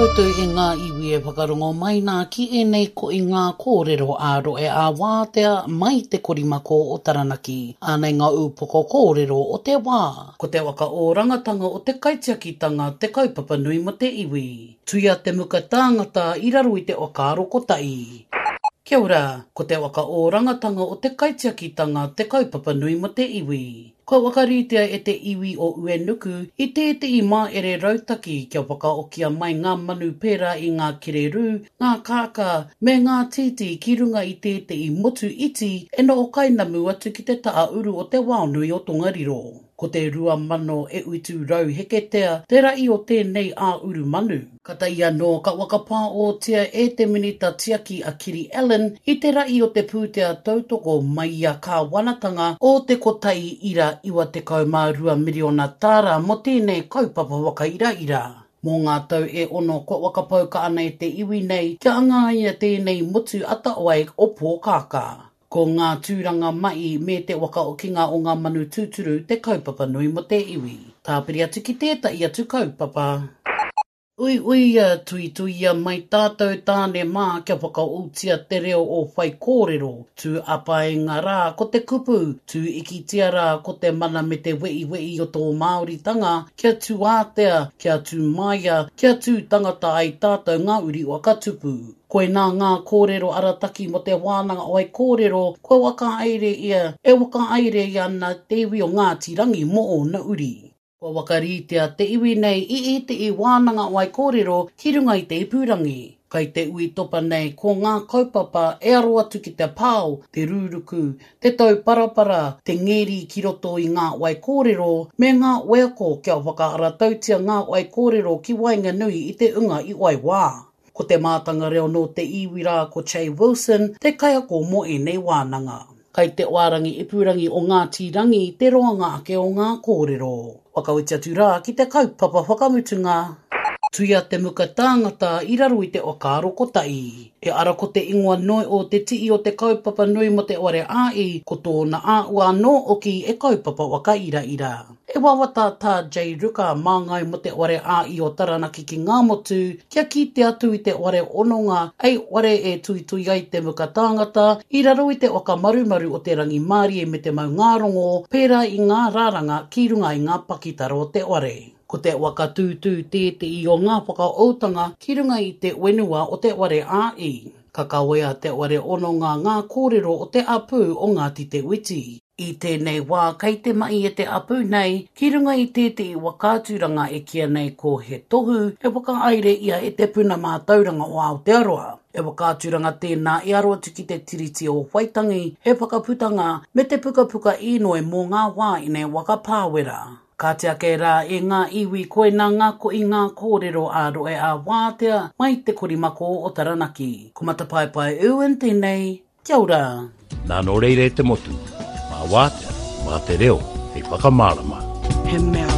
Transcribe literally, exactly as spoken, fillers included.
koutou e ngā iwi e whakarongo mai nā ki e nei ko i ngā kōrero āro e a wātea mai te korimako o Taranaki. Ānei ngā upoko kōrero o te wā. Ko te waka o rangatanga o te kaitiakitanga te kaupapa nui mo te iwi. Tuia te muka tāngata i raru i te okaro kotai. Kia ora, ko te waka o rangatanga o te kaitiakitanga te kaupapa nui mo te iwi. Ko wakaritea e te iwi o Uenuku i te te i mā ere rautaki kia wakaokia mai ngā manu pera i ngā kereru, ngā kāka, me ngā titi ki runga i te te i motu iti e no o kainamu atu ki te taa uru o te waonui o Tongariro. Ko te rua mano e uitu rau heketea te rai o tēnei a uru manu. Kata ia no ka wakapā o tia e te minita tiaki a Kiri Allen i te rai o te pūtea tautoko mai a ka wanatanga o te kotai ira iwa te kaumārua miliona tāra mo tēnei kaupapa waka ira ira. Mō ngā tau e ono ko wakapau ka ana e te iwi nei kia angaia tēnei motu ata oai o pōkāka. Ko ngā tūranga mai me te waka o kinga o ngā manu tūturu te kaupapa nui mo te iwi. Tāpiri atu ki tētai atu kaupapa. Ui ui a tui tui a mai tātou tāne mā kia whakautia te reo o whai kōrero. Tū apai ngā rā ko te kupu, tū iki tia rā ko te mana me te wei wei o tō Māoritanga, kia tū ātea, kia tū maia, kia tū tangata ai tātou ngā uri o katupu. Koe nā ngā kōrero arataki mo te wānanga o ai kōrero, koe waka aere ia, e waka aere ia na te iwi o ngā tirangi mo o na uri. Ko wakaritea te iwi nei i e te i wānanga o ai kōrero ki runga i te ipurangi. Kai te ui topa nei ko ngā kaupapa e aro atu ki te pāo, te rūruku, te tau parapara, te ngeri ki roto i ngā o ai kōrero, me ngā oeako kia wakaara tautia ngā o ai kōrero ki wainga nui i te unga i oai wā. Ko te mātanga reo no te iwi rā ko Jay Wilson, te kaiako mo e nei wānanga. Kai te oarangi ipurangi o ngā tirangi te roanga ake o ngā kōrero. Wakawiti atu rā ki te kaupapa whakamutunga. Tuia te muka tāngata i raru i te okaro kotai. E ara ko te ingoa noi o te tii o te kaupapa nui mo te ore ai, ko tōna a ua no oki e kaupapa waka ira ira. E wawata tā Jay Ruka māngai mo te ore ai o Taranaki ki ngā motu, kia ki te atu i te ore ononga, ei ore e tui tui ai te muka tāngata, i raru i te oka marumaru o te rangi Māori e me te mau ngārongo, pērā i ngā rāranga ki runga i ngā pakitaro o te ore. Ko te waka tūtū tēte i o ngā whakaotanga ki runga i te wenua o te ware ai. Kakawea te ware ononga ngā kōrero o te apu o Ngāti Te Witi. I tēnei wā, kei te mai e te apu nei, ki runga i tēte i wakāturanga e kia nei ko he tohu, e waka aere ia e te puna mā tauranga o Aotearoa. E wakāturanga tēnā i aro atu ki te tiriti o Waitangi, he whakaputanga me te pukapuka inoe mō ngā wā i nei wakapāwera. Ka te ake rā e ngā iwi koe nā ngā ko i ngā kōrero āro e a wātea mai te korimako o Taranaki. Ko matapaepae Ewan tēnei, kia ora. Nā no reire te motu, mā wātea, mā te reo, hei whakamārama. He mea